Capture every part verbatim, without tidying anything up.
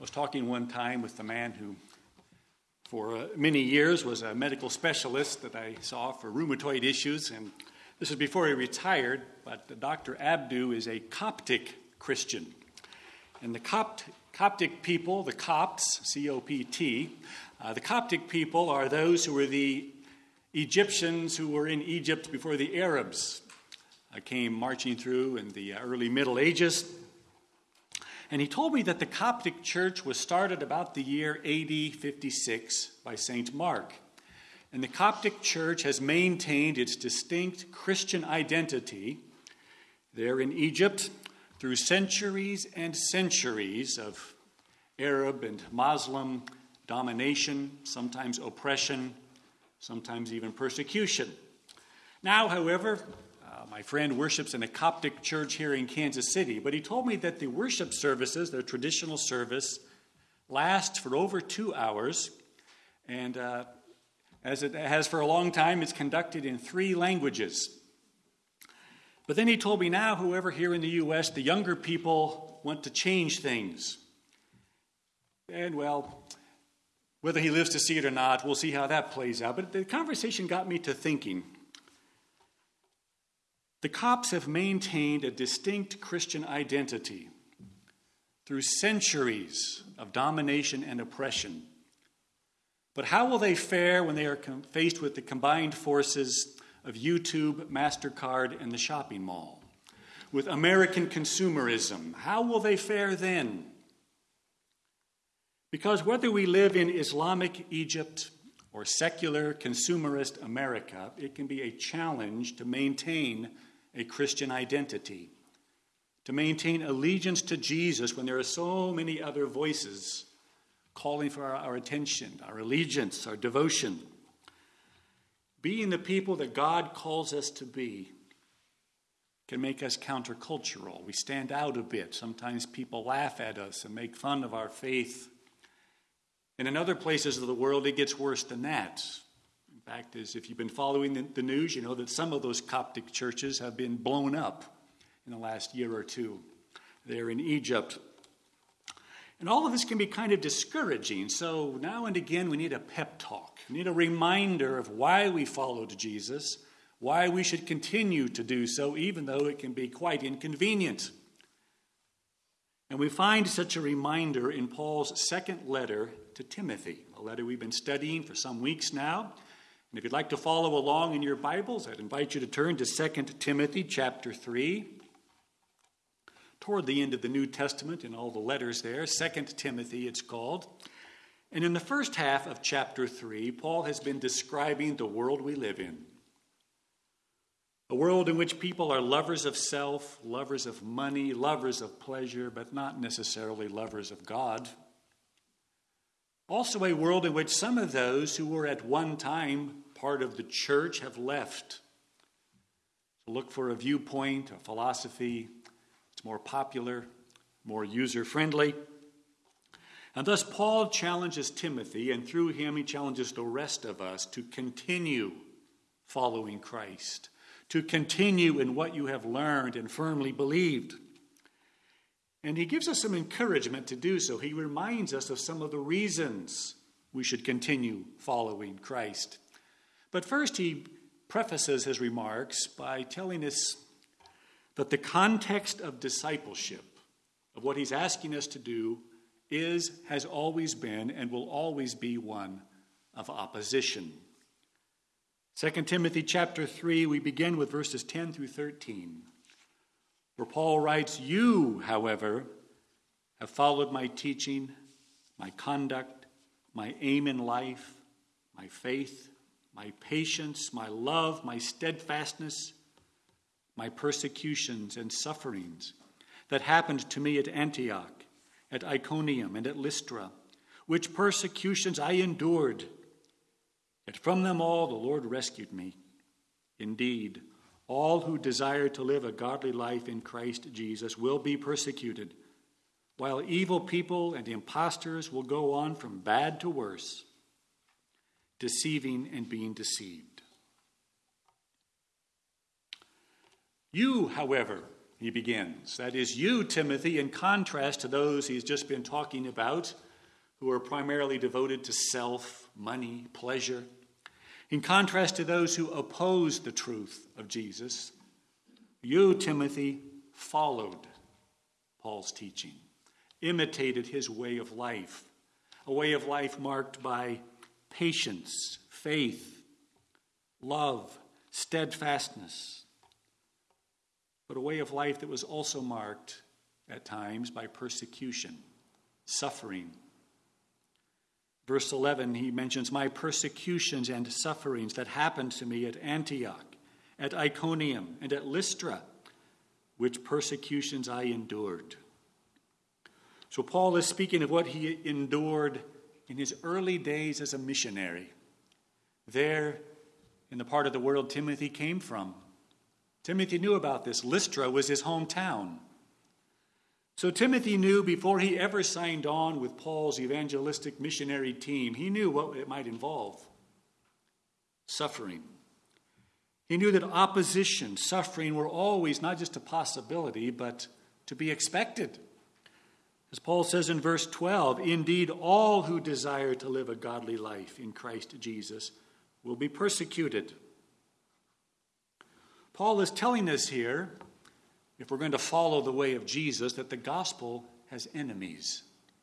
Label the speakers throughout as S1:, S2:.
S1: was talking one time with the man who, for uh, many years, was a medical specialist that I saw for rheumatoid issues, and this is before he retired, but Doctor Abdu is a Coptic Christian. And the Copt, Coptic people, the Copts, C O P T, uh, the Coptic people are those who were the Egyptians who were in Egypt before the Arabs uh, came marching through in the early Middle Ages. And he told me that the Coptic church was started about the year A D fifty-six by Saint Mark. And the Coptic church has maintained its distinct Christian identity there in Egypt through centuries and centuries of Arab and Muslim domination, sometimes oppression, sometimes even persecution. Now, however, uh, my friend worships in a Coptic church here in Kansas City, but he told me that the worship services, their traditional service, lasts for over two hours, and uh, as it has for a long time, it's conducted in three languages. But then he told me now, however, here in the U S, the younger people want to change things. And, well, whether he lives to see it or not, we'll see how that plays out. But the conversation got me to thinking. The Copts have maintained a distinct Christian identity through centuries of domination and oppression. But how will they fare when they are com- faced with the combined forces of YouTube, MasterCard, and the shopping mall? With American consumerism, how will they fare then? Because whether we live in Islamic Egypt or secular consumerist America, it can be a challenge to maintain a Christian identity, to maintain allegiance to Jesus when there are so many other voices calling for our, our attention, our allegiance, our devotion. Being the people that God calls us to be can make us countercultural. We stand out a bit. Sometimes people laugh at us and make fun of our faith. And in other places of the world, it gets worse than that. In fact, as if you've been following the, the news, you know that some of those Coptic churches have been blown up in the last year or two there in Egypt. And all of this can be kind of discouraging. So now and again, we need a pep talk. We need a reminder of why we followed Jesus, why we should continue to do so, even though it can be quite inconvenient. And we find such a reminder in Paul's second letter to Timothy, a letter we've been studying for some weeks now. And if you'd like to follow along in your Bibles, I'd invite you to turn to Second Timothy chapter three. Toward the end of the New Testament in all the letters there, Second Timothy it's called. And in the first half of chapter three, Paul has been describing the world we live in. A world in which people are lovers of self, lovers of money, lovers of pleasure, but not necessarily lovers of God. Also a world in which some of those who were at one time part of the church have left to look for a viewpoint, a philosophy, more popular, more user-friendly. And thus Paul challenges Timothy, and through him he challenges the rest of us to continue following Christ, to continue in what you have learned and firmly believed. And he gives us some encouragement to do so. He reminds us of some of the reasons we should continue following Christ. But first he prefaces his remarks by telling us that the context of discipleship, of what he's asking us to do, is, has always been, and will always be one of opposition. Second Timothy chapter three, we begin with verses ten through thirteen, where Paul writes, "You, however, have followed my teaching, my conduct, my aim in life, my faith, my patience, my love, my steadfastness, my persecutions and sufferings that happened to me at Antioch, at Iconium, and at Lystra, which persecutions I endured. Yet from them all the Lord rescued me. Indeed, all who desire to live a godly life in Christ Jesus will be persecuted, while evil people and impostors will go on from bad to worse, deceiving and being deceived. You, however," he begins. That is, you, Timothy, in contrast to those he's just been talking about, who are primarily devoted to self, money, pleasure. In contrast to those who oppose the truth of Jesus, you, Timothy, followed Paul's teaching, imitated his way of life, a way of life marked by patience, faith, love, steadfastness, but a way of life that was also marked at times by persecution, suffering. Verse eleven, he mentions my persecutions and sufferings that happened to me at Antioch, at Iconium, and at Lystra, which persecutions I endured. So Paul is speaking of what he endured in his early days as a missionary, there in the part of the world Timothy came from. Timothy knew about this. Lystra was his hometown. So Timothy knew before he ever signed on with Paul's evangelistic missionary team, he knew what it might involve. Suffering. He knew that opposition, suffering were always not just a possibility, but to be expected. As Paul says in verse twelve, indeed all who desire to live a godly life in Christ Jesus will be persecuted. Paul is telling us here, if we're going to follow the way of Jesus, that the gospel has enemies.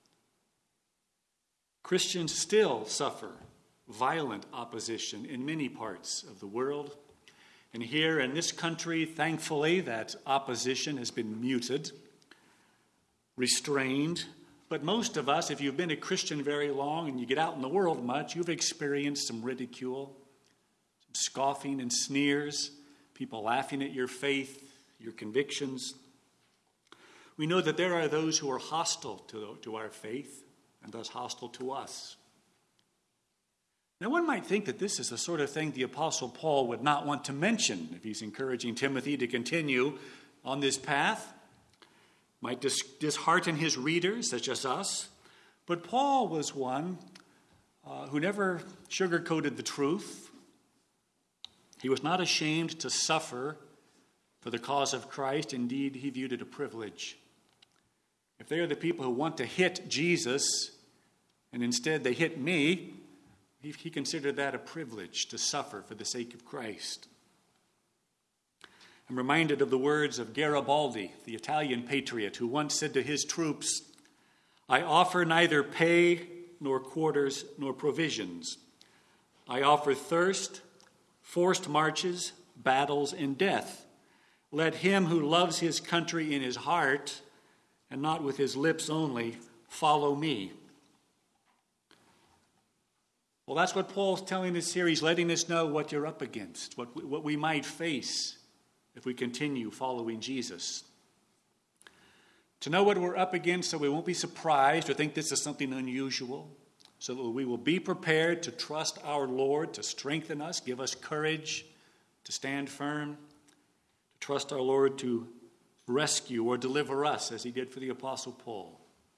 S1: Christians still suffer violent opposition in many parts of the world. And here in this country, thankfully, that opposition has been muted, restrained. But most of us, if you've been a Christian very long and you get out in the world much, you've experienced some ridicule, some scoffing and sneers, people laughing at your faith, your convictions. We know that there are those who are hostile to, to our faith and thus hostile to us. Now, one might think that this is the sort of thing the Apostle Paul would not want to mention if he's encouraging Timothy to continue on this path. Might dis- dishearten his readers, such as us. But Paul was one uh, who never sugarcoated the truth. He was not ashamed to suffer for the cause of Christ. Indeed, he viewed it a privilege. If they are the people who want to hit Jesus, and instead they hit me, he, he considered that a privilege to suffer for the sake of Christ. I'm reminded of the words of Garibaldi, the Italian patriot, who once said to his troops, I offer neither pay nor quarters nor provisions. I offer thirst, forced marches, battles, and death. Let him who loves his country in his heart, and not with his lips only, follow me. Well, that's what Paul's telling us here. He's letting us know what you're up against, what we, what we might face if we continue following Jesus. To know what we're up against so we won't be surprised or think this is something unusual, so that we will be prepared to trust our Lord to strengthen us, give us courage to stand firm, to trust our Lord to rescue or deliver us as he did for the Apostle Paul.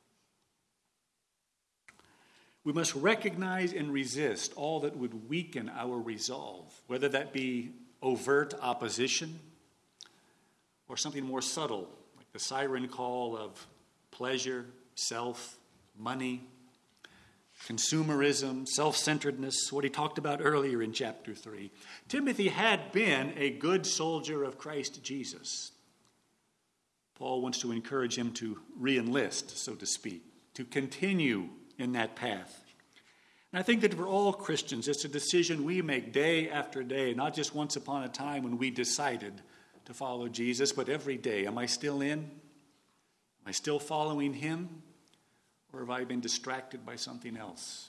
S1: We must recognize and resist all that would weaken our resolve, whether that be overt opposition or something more subtle, like the siren call of pleasure, self, money, consumerism, self-centeredness, what he talked about earlier in chapter three. Timothy had been a good soldier of Christ Jesus. Paul wants to encourage him to re-enlist, so to speak, to continue in that path. And I think that for all Christians, it's a decision we make day after day, not just once upon a time when we decided to follow Jesus, but every day. Am I still in? Am I still following him? Or have I been distracted by something else?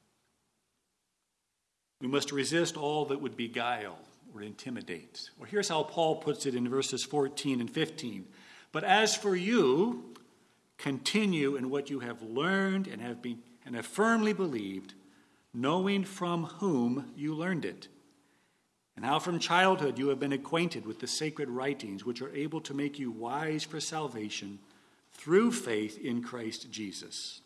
S1: We must resist all that would beguile or intimidate. Well, here's how Paul puts it in verses fourteen and fifteen. But as for you, continue in what you have learned and have been and have firmly believed, knowing from whom you learned it, and how from childhood you have been acquainted with the sacred writings, which are able to make you wise for salvation through faith in Christ Jesus.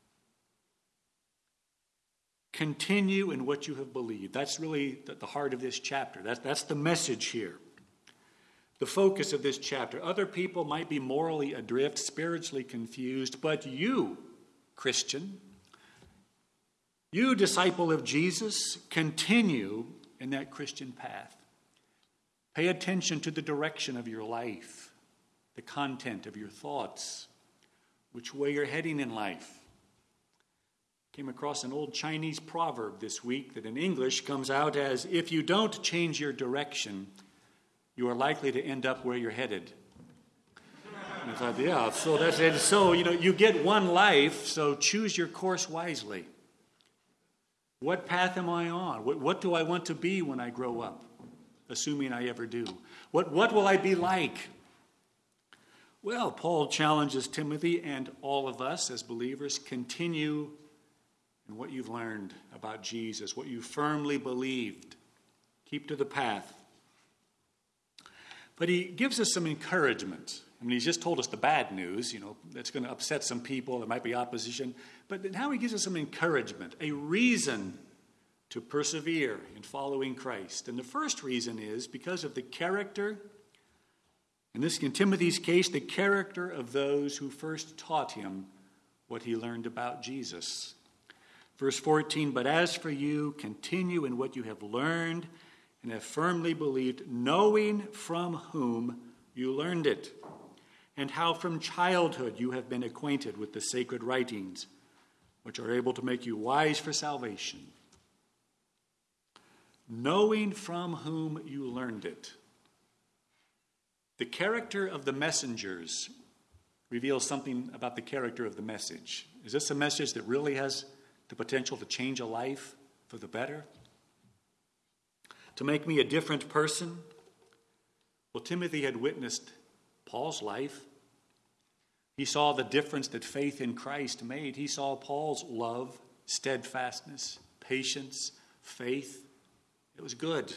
S1: Continue in what you have believed. That's really the heart of this chapter. That's, that's the message here. the focus of this chapter. Other people might be morally adrift, spiritually confused, but you, Christian, you, disciple of Jesus, continue in that Christian path. Pay attention to the direction of your life, the content of your thoughts, which way you're heading in life. Came across an old Chinese proverb this week that in English comes out as, if you don't change your direction, you are likely to end up where you're headed. And I thought, yeah, so that's it. So, you know, you get one life, so choose your course wisely. What path am I on? What, what do I want to be when I grow up? Assuming I ever do. What, what will I be like? Well, Paul challenges Timothy and all of us as believers, continue in what you've learned about Jesus, what you firmly believed. Keep to the path. But he gives us some encouragement. I mean, he's just told us the bad news, you know, that's going to upset some people. There might be opposition. But now he gives us some encouragement, a reason to persevere in following Christ. And the first reason is because of the character, in this, in Timothy's case, the character of those who first taught him what he learned about Jesus. Verse fourteen, but as for you, continue in what you have learned and have firmly believed, knowing from whom you learned it, and how from childhood you have been acquainted with the sacred writings, which are able to make you wise for salvation. Knowing from whom you learned it. The character of the messengers reveals something about the character of the message. Is this a message that really has the potential to change a life for the better? To make me a different person? Well, Timothy had witnessed Paul's life. He saw the difference that faith in Christ made. He saw Paul's love, steadfastness, patience, faith. It was good.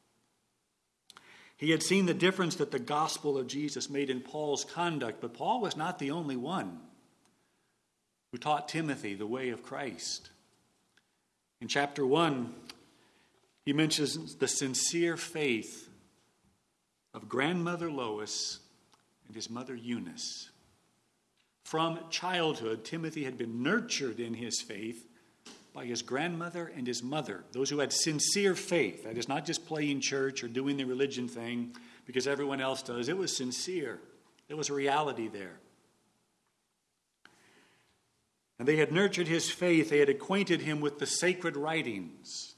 S1: He had seen the difference that the gospel of Jesus made in Paul's conduct, but Paul was not the only one who taught Timothy the way of Christ. In chapter one, he mentions the sincere faith of grandmother Lois and his mother Eunice. From childhood, Timothy had been nurtured in his faith by his grandmother and his mother, those who had sincere faith. That is not just playing church or doing the religion thing because everyone else does. It was sincere. There was a reality there. And they had nurtured his faith. They had acquainted him with the sacred writings.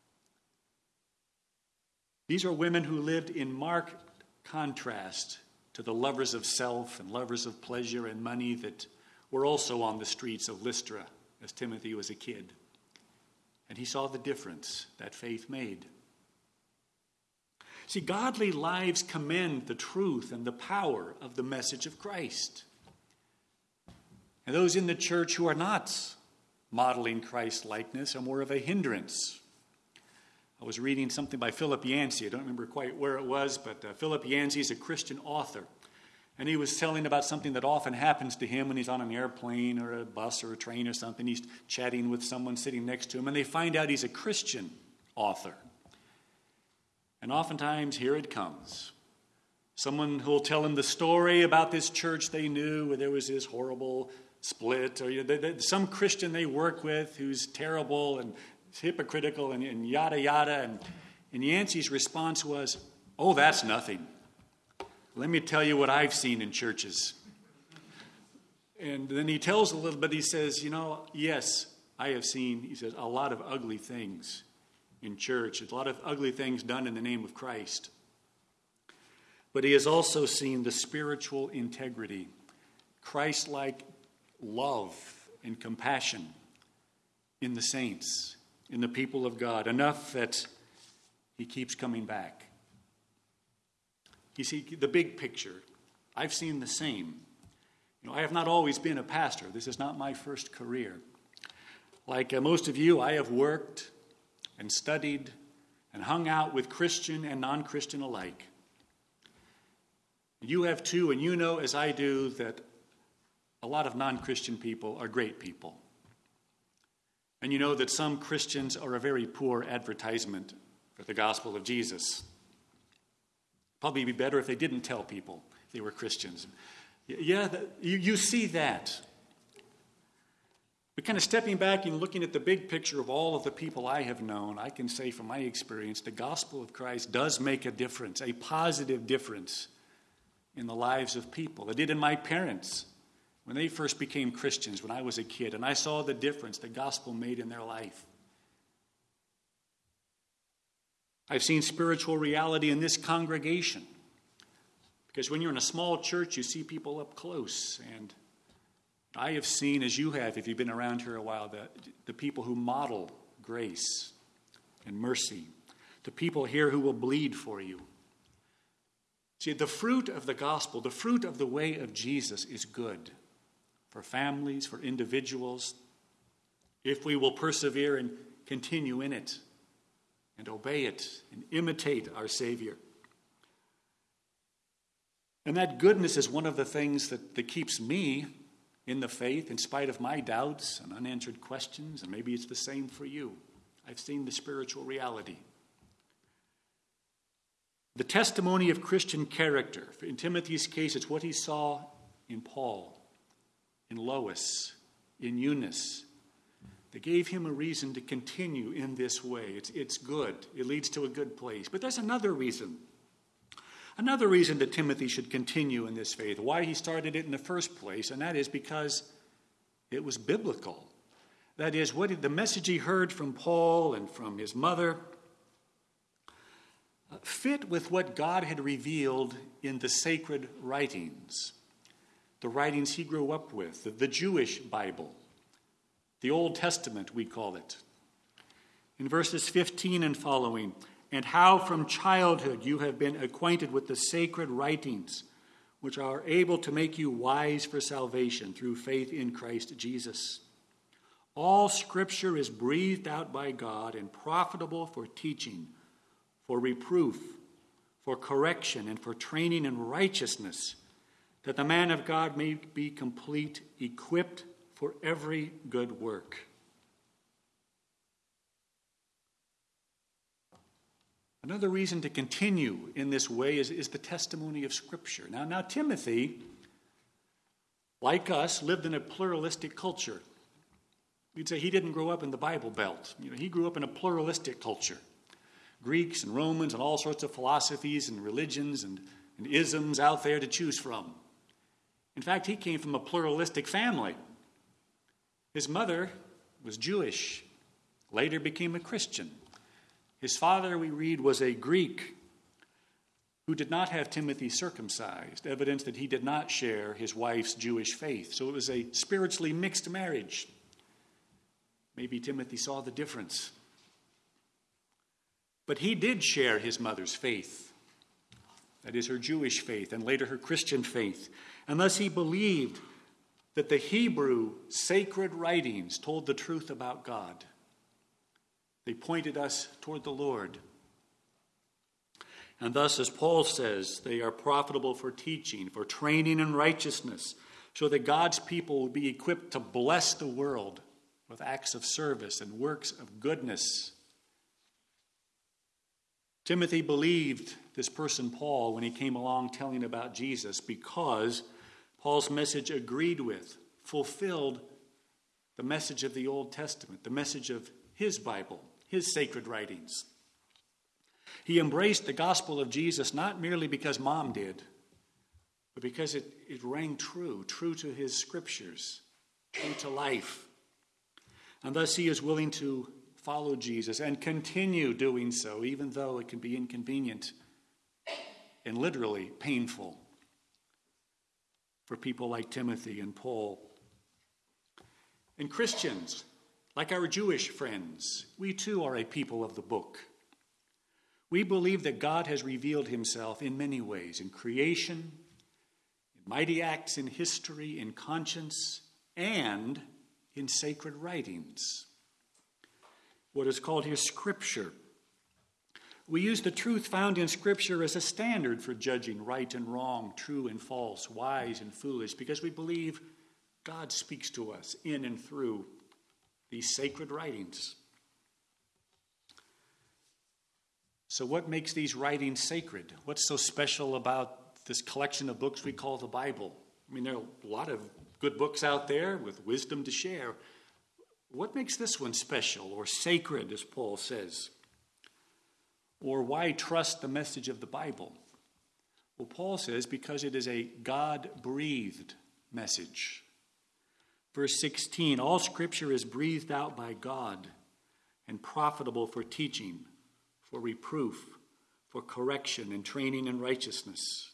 S1: These are women who lived in marked contrast to the lovers of self and lovers of pleasure and money that were also on the streets of Lystra as Timothy was a kid. And he saw the difference that faith made. See, godly lives commend the truth and the power of the message of Christ. And those in the church who are not modeling Christ-likeness are more of a hindrance. I was reading something by Philip Yancey. I don't remember quite where it was, but uh, Philip Yancey is a Christian author. And he was telling about something that often happens to him when he's on an airplane or a bus or a train or something. He's chatting with someone sitting next to him, and they find out he's a Christian author. And oftentimes, here it comes. Someone who will tell him the story about this church they knew where there was this horrible split, or you know, they, they, some Christian they work with who's terrible and hypocritical and, and yada yada. And, and Yancey's response was, "Oh, that's nothing. Let me tell you what I've seen in churches." And then he tells a little bit. He says, you know, yes, I have seen, he says, a lot of ugly things in church. A lot of ugly things done in the name of Christ. But he has also seen the spiritual integrity, Christ-like love and compassion in the saints, in the people of God, enough that he keeps coming back. You see, the big picture, I've seen the same. You know, I have not always been a pastor. This is not my first career. Like uh, most of you, I have worked and studied and hung out with Christian and non-Christian alike. You have too, and you know as I do that a lot of non-Christian people are great people. And you know that some Christians are a very poor advertisement for the gospel of Jesus. Probably be better if they didn't tell people they were Christians. Yeah, you, you see that. But kind of stepping back and looking at the big picture of all of the people I have known, I can say from my experience, the gospel of Christ does make a difference, a positive difference in the lives of people. It did in my parents when they first became Christians when I was a kid, and I saw the difference the gospel made in their life. I've seen spiritual reality in this congregation, because when you're in a small church, you see people up close, and I have seen, as you have, if you've been around here a while, the, the people who model grace and mercy, the people here who will bleed for you. See, the fruit of the gospel, the fruit of the way of Jesus is good for families, for individuals, if we will persevere and continue in it and obey it and imitate our Savior. And that goodness is one of the things that, that keeps me in the faith, in spite of my doubts and unanswered questions, and maybe it's the same for you. I've seen the spiritual reality. The testimony of Christian character. In Timothy's case, it's what he saw in Paul, in Lois, in Eunice. They gave him a reason to continue in this way. It's, it's good. It leads to a good place. But there's another reason. Another reason that Timothy should continue in this faith, why he started it in the first place, and that is because it was biblical. That is, what the message he heard from Paul and from his mother fit with what God had revealed in the sacred writings, the writings he grew up with, the, the Jewish Bible, the Old Testament, we call it. In verses fifteen and following, and how from childhood you have been acquainted with the sacred writings, which are able to make you wise for salvation through faith in Christ Jesus. All Scripture is breathed out by God and profitable for teaching, for reproof, for correction, and for training in righteousness, that the man of God may be complete, equipped for every good work. Another reason to continue in this way is, is the testimony of Scripture. Now, now, Timothy, like us, lived in a pluralistic culture. We'd say he didn't grow up in the Bible Belt. You know, he grew up in a pluralistic culture. Greeks and Romans and all sorts of philosophies and religions and, and isms out there to choose from. In fact, he came from a pluralistic family. His mother was Jewish, later became a Christian. His father, we read, was a Greek who did not have Timothy circumcised, evidence that he did not share his wife's Jewish faith. So it was a spiritually mixed marriage. Maybe Timothy saw the difference. But he did share his mother's faith, that is, her Jewish faith, and later her Christian faith. And thus he believed that the Hebrew sacred writings told the truth about God. They pointed us toward the Lord. And thus, as Paul says, they are profitable for teaching, for training in righteousness, so that God's people will be equipped to bless the world with acts of service and works of goodness. Timothy believed this person Paul when he came along telling about Jesus, because Paul's message agreed with, fulfilled the message of the Old Testament, the message of his Bible, his sacred writings. He embraced the gospel of Jesus not merely because mom did, but because it, it rang true, true to his scriptures, true to life. And thus he is willing to follow Jesus and continue doing so, even though it can be inconvenient and literally painful for people like Timothy and Paul. And Christians, like our Jewish friends, we too are a people of the book. We believe that God has revealed himself in many ways, in creation, in mighty acts in history, in conscience, and in sacred writings. What is called here Scripture. We use the truth found in Scripture as a standard for judging right and wrong, true and false, wise and foolish, because we believe God speaks to us in and through these sacred writings. So what makes these writings sacred? What's so special about this collection of books we call the Bible? I mean, there are a lot of good books out there with wisdom to share. What makes this one special or sacred, as Paul says? Or why trust the message of the Bible? Well, Paul says because it is a God-breathed message. Verse sixteen, all Scripture is breathed out by God and profitable for teaching, for reproof, for correction and training in righteousness.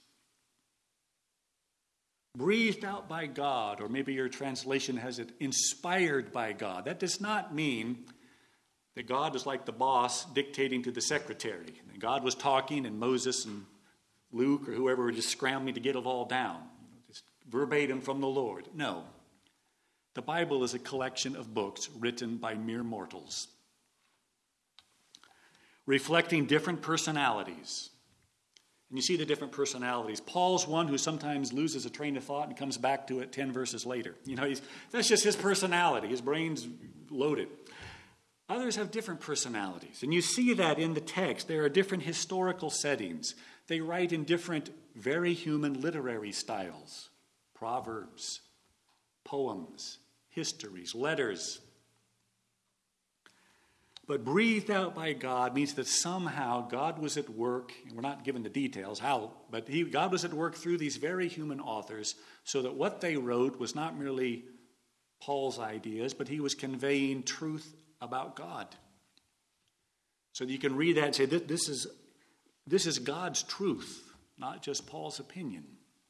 S1: Breathed out by God, or maybe your translation has it inspired by God. That does not mean that God is like the boss dictating to the secretary. God was talking and Moses and Luke or whoever were just scrambling to get it all down. Just verbatim from the Lord. No. The Bible is a collection of books written by mere mortals, reflecting different personalities. And you see the different personalities. Paul's one who sometimes loses a train of thought and comes back to it ten verses later. You know, he's, that's just his personality. His brain's loaded. Others have different personalities. And you see that in the text. There are different historical settings. They write in different, very human literary styles. Proverbs, poems, histories, letters. But breathed out by God means that somehow God was at work, and we're not given the details how, but he, God was at work through these very human authors so that what they wrote was not merely Paul's ideas, but he was conveying truth about God. So that you can read that and say, this, this is, this is God's truth, not just Paul's opinion.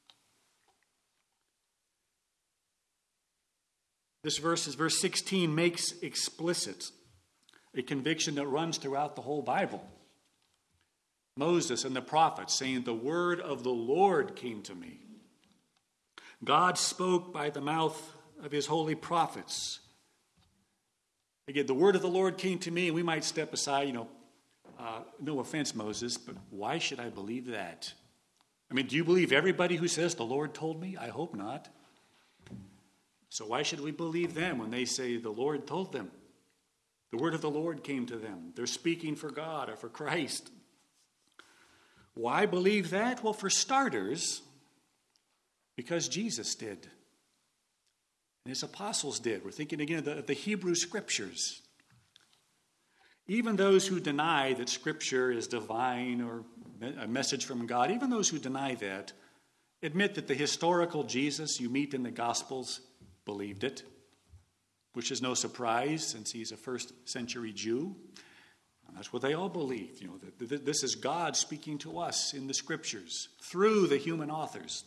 S1: This verse, is verse sixteen, makes explicit a conviction that runs throughout the whole Bible. Moses and the prophets saying, the word of the Lord came to me. God spoke by the mouth of his holy prophets. Again, the word of the Lord came to me, and we might step aside, you know, uh, no offense, Moses, but why should I believe that? I mean, do you believe everybody who says the Lord told me? I hope not. So why should we believe them when they say the Lord told them? The word of the Lord came to them. They're speaking for God or for Christ. Why believe that? Well, for starters, because Jesus did. And his apostles did. We're thinking again of the, of the Hebrew Scriptures. Even those who deny that Scripture is divine or a message from God, even those who deny that, admit that the historical Jesus you meet in the Gospels believed it, which is no surprise since he's a first century Jew. And that's what they all believed. You know, that, that this is God speaking to us in the Scriptures through the human authors.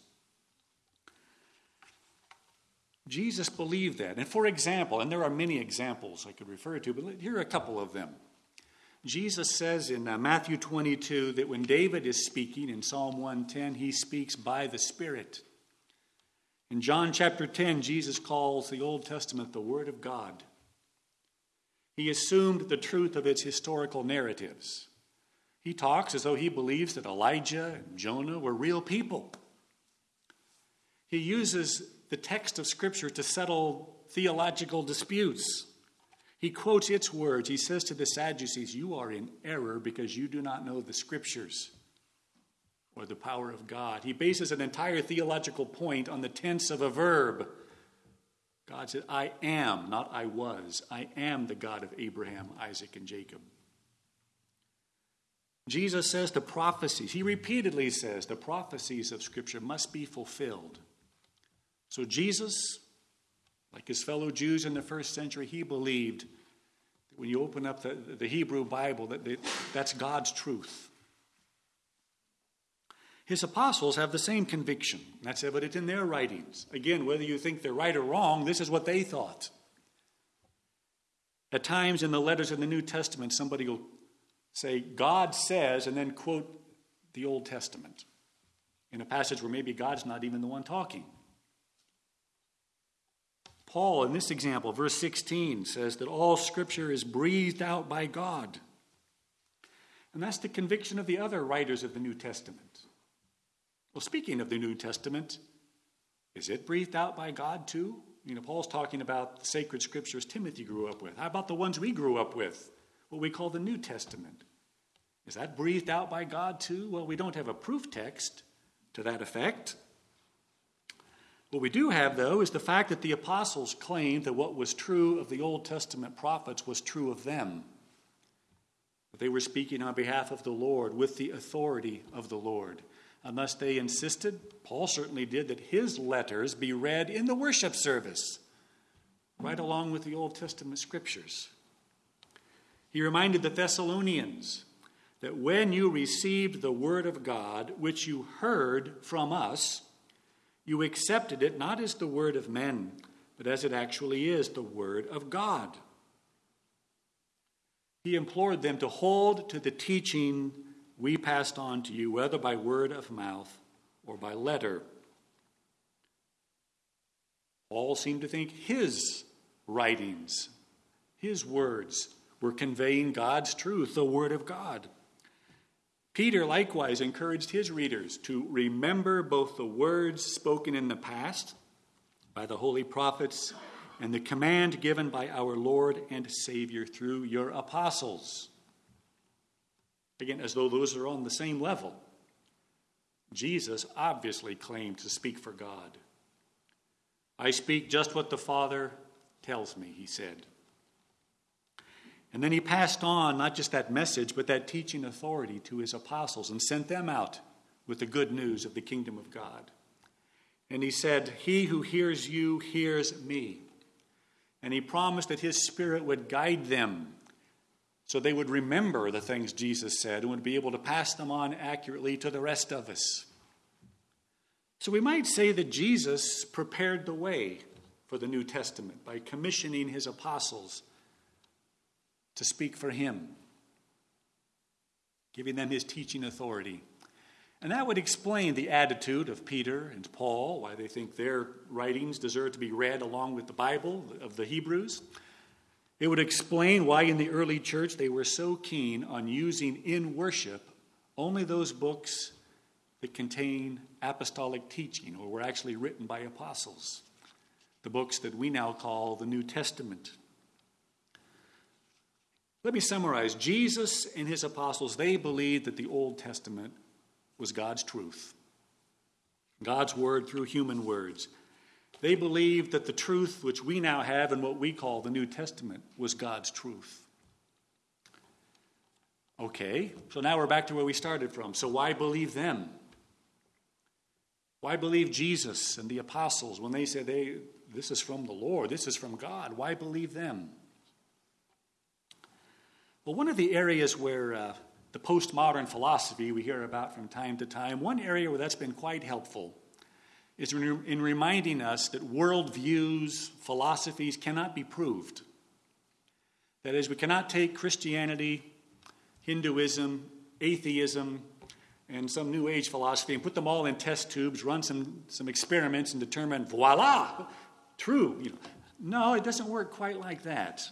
S1: Jesus believed that. And for example, and there are many examples I could refer to, but here are a couple of them. Jesus says in uh, Matthew twenty-two that when David is speaking in Psalm one ten, he speaks by the Spirit. In John chapter ten, Jesus calls the Old Testament the Word of God. He assumed the truth of its historical narratives. He talks as though he believes that Elijah and Jonah were real people. He uses the text of Scripture to settle theological disputes. He quotes its words. He says to the Sadducees, you are in error because you do not know the Scriptures or the power of God. He bases an entire theological point on the tense of a verb. God said, I am, not I was. I am the God of Abraham, Isaac, and Jacob. Jesus says the prophecies, he repeatedly says the prophecies of Scripture must be fulfilled. So Jesus, like his fellow Jews in the first century, he believed that when you open up the, the Hebrew Bible, that they, that's God's truth. His apostles have the same conviction. That's evident in their writings. Again, whether you think they're right or wrong, this is what they thought. At times in the letters in the New Testament, somebody will say, God says, and then quote the Old Testament in a passage where maybe God's not even the one talking. Paul, in this example, verse sixteen, says that all Scripture is breathed out by God. And that's the conviction of the other writers of the New Testament. Well, speaking of the New Testament, is it breathed out by God too? You know, Paul's talking about the sacred Scriptures Timothy grew up with. How about the ones we grew up with, what we call the New Testament? Is that breathed out by God too? Well, we don't have a proof text to that effect. What we do have, though, is the fact that the apostles claimed that what was true of the Old Testament prophets was true of them. That they were speaking on behalf of the Lord with the authority of the Lord. Unless they insisted, Paul certainly did, that his letters be read in the worship service, right along with the Old Testament scriptures. He reminded the Thessalonians that when you received the word of God, which you heard from us, you accepted it not as the word of men, but as it actually is, the word of God. He implored them to hold to the teaching we passed on to you, whether by word of mouth or by letter. All seem to think his writings, his words, were conveying God's truth, the word of God. Peter likewise encouraged his readers to remember both the words spoken in the past by the holy prophets and the command given by our Lord and Savior through your apostles. Again, as though those are on the same level. Jesus obviously claimed to speak for God. I speak just what the Father tells me, he said. And then he passed on not just that message, but that teaching authority to his apostles and sent them out with the good news of the kingdom of God. And he said, he who hears you hears me. And he promised that his Spirit would guide them so they would remember the things Jesus said and would be able to pass them on accurately to the rest of us. So we might say that Jesus prepared the way for the New Testament by commissioning his apostles to speak for him, giving them his teaching authority. And that would explain the attitude of Peter and Paul, why they think their writings deserve to be read along with the Bible of the Hebrews. It would explain why in the early church they were so keen on using in worship only those books that contain apostolic teaching or were actually written by apostles, the books that we now call the New Testament. Let me summarize. Jesus and his apostles, they believed that the Old Testament was God's truth, God's word through human words. They believed that the truth which we now have in what we call the New Testament was God's truth. Okay, so now we're back to where we started from. So why believe them? Why believe Jesus and the apostles when they said, they, this is from the Lord, this is from God? Why believe them? Well, one of the areas where uh, the postmodern philosophy we hear about from time to time, one area where that's been quite helpful is in, in reminding us that worldviews, philosophies cannot be proved. That is, we cannot take Christianity, Hinduism, atheism, and some New Age philosophy and put them all in test tubes, run some, some experiments and determine, voila, true. You know, no, it doesn't work quite like that.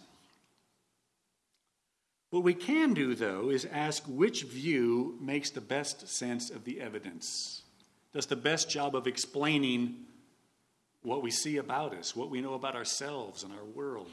S1: What we can do, though, is ask which view makes the best sense of the evidence, does the best job of explaining what we see about us, what we know about ourselves and our world.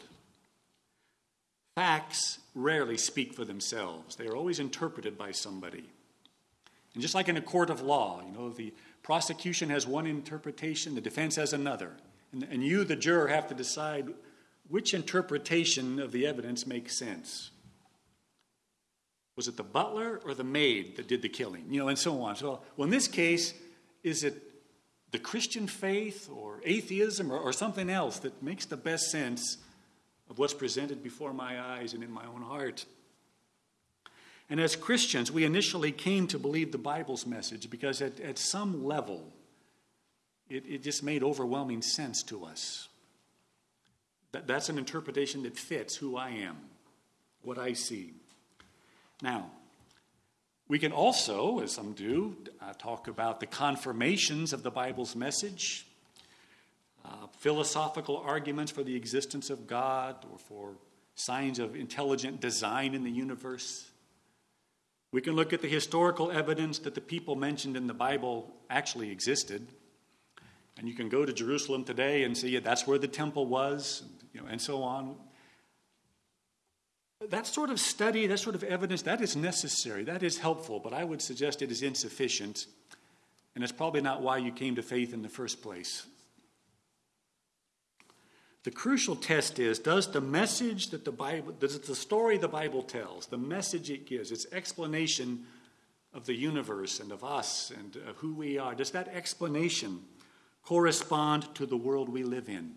S1: Facts rarely speak for themselves. They are always interpreted by somebody. And just like in a court of law, you know, the prosecution has one interpretation, the defense has another. And, and you, the juror, have to decide which interpretation of the evidence makes sense. Was it the butler or the maid that did the killing? You know, and so on. So, well, in this case, is it the Christian faith or atheism or, or something else that makes the best sense of what's presented before my eyes and in my own heart? And as Christians, we initially came to believe the Bible's message because at, at some level, it, it just made overwhelming sense to us. That, that's an interpretation that fits who I am, what I see. Now, we can also, as some do, uh, talk about the confirmations of the Bible's message, uh, philosophical arguments for the existence of God or for signs of intelligent design in the universe. We can look at the historical evidence that the people mentioned in the Bible actually existed. And you can go to Jerusalem today and see that's where the temple was, you know, and so on. that sort of study, that sort of evidence, that is necessary, that is helpful, but I would suggest it is insufficient, and it's probably not why you came to faith in the first place. The crucial test is, does the message that the Bible, does the story the Bible tells, the message it gives, its explanation of the universe and of us and of who we are, does that explanation correspond to the world we live in?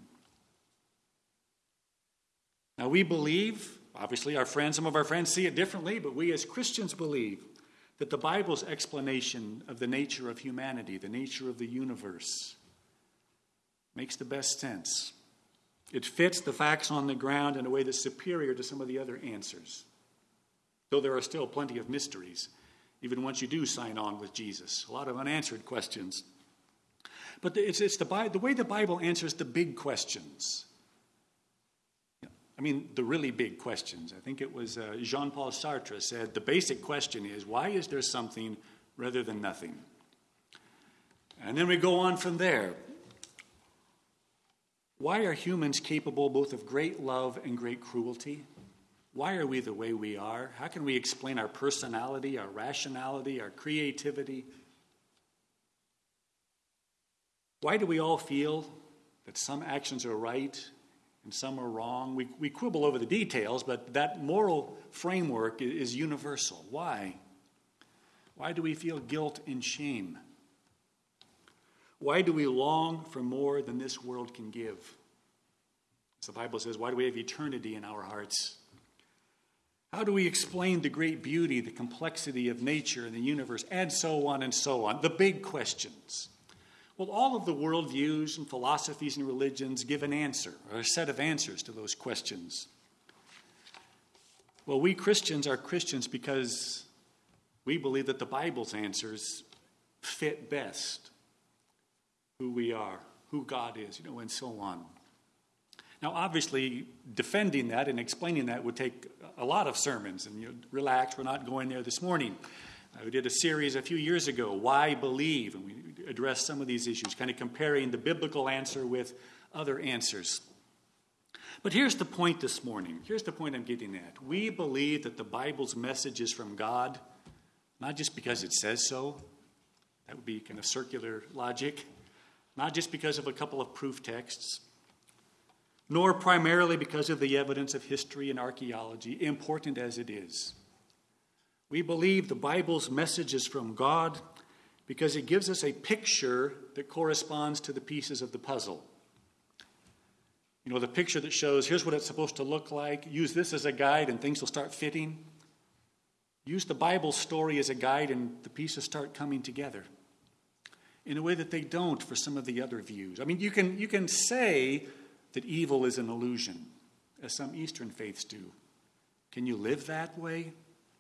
S1: Now we believe, obviously our friends, some of our friends see it differently, but we as Christians believe that the Bible's explanation of the nature of humanity, the nature of the universe, makes the best sense. It fits the facts on the ground in a way that's superior to some of the other answers. Though there are still plenty of mysteries, even once you do sign on with Jesus. A lot of unanswered questions. But it's, it's the, the way the Bible answers the big questions. I mean, the really big questions. I think it was uh, Jean-Paul Sartre said, the basic question is, why is there something rather than nothing? And then we go on from there. Why are humans capable both of great love and great cruelty? Why are we the way we are? How can we explain our personality, our rationality, our creativity? Why do we all feel that some actions are right and some are wrong? We, we quibble over the details, but that moral framework is universal. Why? Why do we feel guilt and shame? Why do we long for more than this world can give? As the Bible says, why do we have eternity in our hearts? How do we explain the great beauty, the complexity of nature and the universe, and so on and so on? The big questions. Well, all of the worldviews and philosophies and religions give an answer, or a set of answers to those questions. Well, we Christians are Christians because we believe that the Bible's answers fit best who we are, who God is, you know, and so on. Now, obviously, defending that and explaining that would take a lot of sermons, and you know, relax, we're not going there this morning. Uh, we did a series a few years ago, Why Believe, and we addressed some of these issues, kind of comparing the biblical answer with other answers. But here's the point this morning. Here's the point I'm getting at. We believe that the Bible's message is from God, not just because it says so. That would be kind of circular logic. Not just because of a couple of proof texts, nor primarily because of the evidence of history and archaeology, important as it is. We believe the Bible's message is from God because it gives us a picture that corresponds to the pieces of the puzzle. You know, the picture that shows, here's what it's supposed to look like. Use this as a guide and things will start fitting. Use the Bible story as a guide and the pieces start coming together in a way that they don't for some of the other views. I mean, you can you can say that evil is an illusion, as some Eastern faiths do. Can you live that way?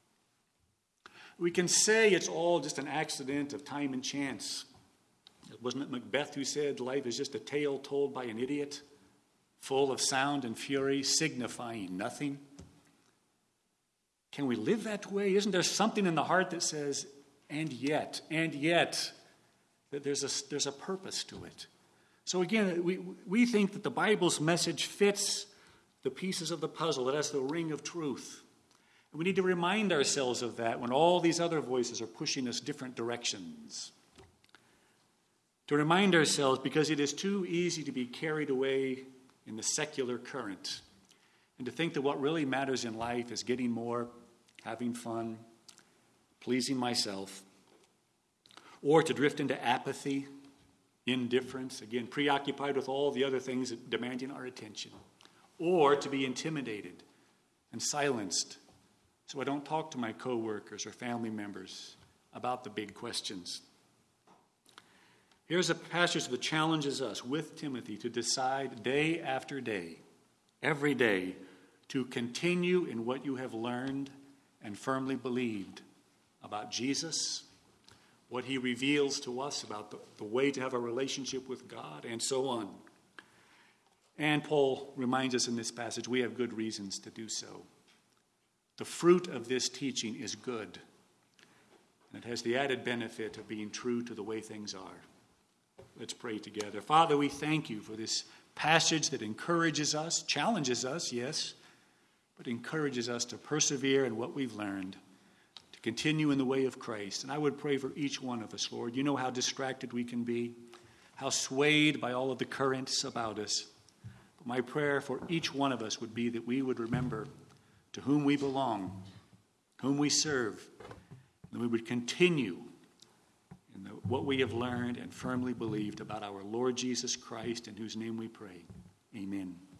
S1: We can say it's all just an accident of time and chance. Wasn't it Macbeth who said life is just a tale told by an idiot, full of sound and fury, signifying nothing? Can we live that way? Isn't there something in the heart that says, and yet, and yet, that there's a, there's a purpose to it? So again, we, we think that the Bible's message fits the pieces of the puzzle. It has the ring of truth. And we need to remind ourselves of that when all these other voices are pushing us different directions. To remind ourselves, because it is too easy to be carried away in the secular current and to think that what really matters in life is getting more, having fun, pleasing myself, or to drift into apathy, indifference, again, preoccupied with all the other things that demanding our attention, or to be intimidated and silenced so I don't talk to my coworkers or family members about the big questions. Here's a passage that challenges us with Timothy to decide day after day, every day, to continue in what you have learned and firmly believed about Jesus, what he reveals to us about the, the way to have a relationship with God, and so on. And Paul reminds us in this passage we have good reasons to do so. The fruit of this teaching is good, and it has the added benefit of being true to the way things are. Let's pray together. Father, we thank you for this passage that encourages us, challenges us, yes, but encourages us to persevere in what we've learned, to continue in the way of Christ. And I would pray for each one of us, Lord. You know how distracted we can be, how swayed by all of the currents about us. But my prayer for each one of us would be that we would remember to whom we belong, whom we serve, and we would continue in the, what we have learned and firmly believed about our Lord Jesus Christ, in whose name we pray. Amen.